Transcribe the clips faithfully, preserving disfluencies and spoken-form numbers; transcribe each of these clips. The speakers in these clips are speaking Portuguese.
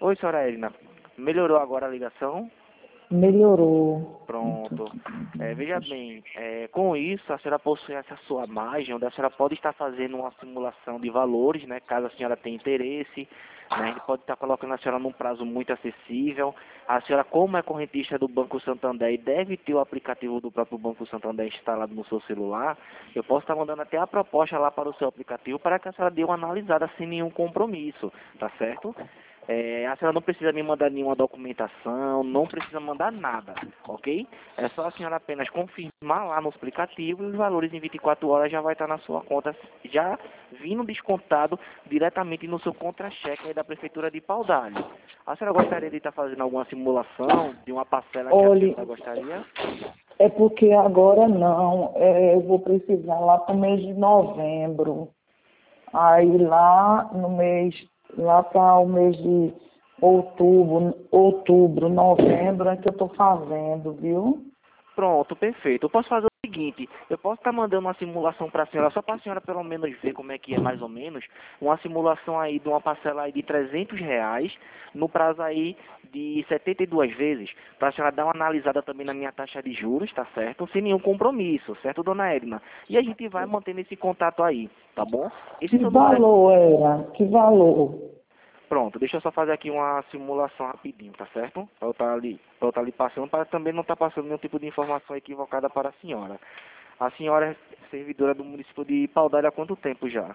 Oi, senhora Edna. Melhorou agora a ligação? Melhorou. Pronto. É, veja bem, é, com isso a senhora possui essa sua margem, onde a senhora pode estar fazendo uma simulação de valores, né, caso a senhora tenha interesse, né, a gente pode estar colocando a senhora num prazo muito acessível. A senhora, como é correntista do Banco Santander e deve ter o aplicativo do próprio Banco Santander instalado no seu celular, eu posso estar mandando até a proposta lá para o seu aplicativo para que a senhora dê uma analisada sem nenhum compromisso, tá certo? É, a senhora não precisa me mandar nenhuma documentação, não precisa mandar nada, ok? É só a senhora apenas confirmar lá no aplicativo e os valores em vinte e quatro horas já vai estar na sua conta, já vindo descontado diretamente no seu contra-cheque aí da Prefeitura de Paudalho. A senhora gostaria de estar fazendo alguma simulação de uma parcela que a Olhe, senhora gostaria? é porque agora não. É, eu vou precisar lá para o mês de novembro. Aí lá no mês, lá para o mês de outubro, outubro, novembro é que eu estou fazendo, viu? Pronto, perfeito. Eu posso fazer o seguinte, eu posso estar mandando uma simulação para a senhora, só para a senhora pelo menos ver como é que é mais ou menos, uma simulação aí de uma parcela aí de trezentos reais, no prazo aí de setenta e duas vezes, para a senhora dar uma analisada também na minha taxa de juros, tá certo? Sem nenhum compromisso, certo, dona Edna? E a gente vai mantendo esse contato aí, tá bom? Esse Que seu número é... valor era? Que valor? Pronto, deixa eu só fazer aqui uma simulação rapidinho, tá certo? Para eu estar ali, para eu estar ali passando, para também não estar passando nenhum tipo de informação equivocada para a senhora. A senhora é servidora do município de Paudalho há quanto tempo já?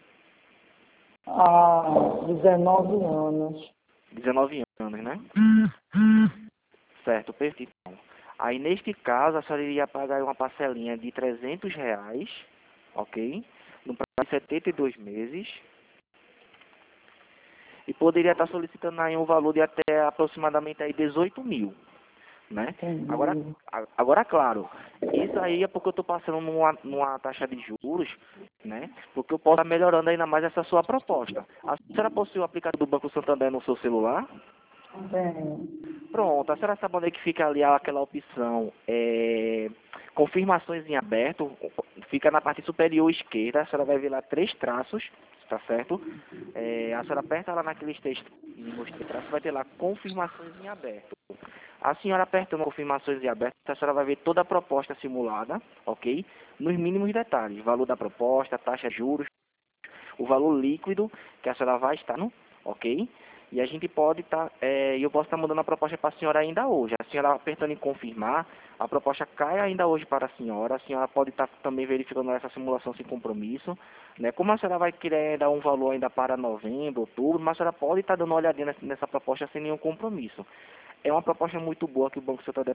Há dezenove anos. dezenove anos, né? Certo, perfeito. Aí, neste caso, a senhora iria pagar uma parcelinha de trezentos reais, ok? No prazo de setenta e dois meses. E poderia estar solicitando aí um valor de até aproximadamente aí dezoito mil. Né? Agora, Entendi. a- agora, claro, isso aí é porque eu estou passando numa, numa taxa de juros, né? Porque eu posso estar melhorando ainda mais essa sua proposta. A senhora possui o aplicativo do Banco Santander no seu celular? Bem, Pronto, a senhora sabe onde é que fica ali aquela opção, é, confirmações em aberto, fica na parte superior esquerda, a senhora vai ver lá três traços, tá certo? É, a senhora aperta lá naqueles três, nos três traços, vai ter lá confirmações em aberto. A senhora apertando confirmações em aberto, a senhora vai ver toda a proposta simulada, ok? Nos mínimos detalhes, valor da proposta, taxa de juros, o valor líquido que a senhora vai estar no, ok? E a gente pode estar, tá, é, eu posso estar tá mandando a proposta para a senhora ainda hoje. A senhora apertando em confirmar, a proposta cai ainda hoje para a senhora. A senhora pode estar tá também verificando essa simulação sem compromisso, né? Como a senhora vai querer dar um valor ainda para novembro, outubro, mas a senhora pode estar tá dando uma olhadinha nessa, nessa proposta sem nenhum compromisso. É uma proposta muito boa que o Banco Santander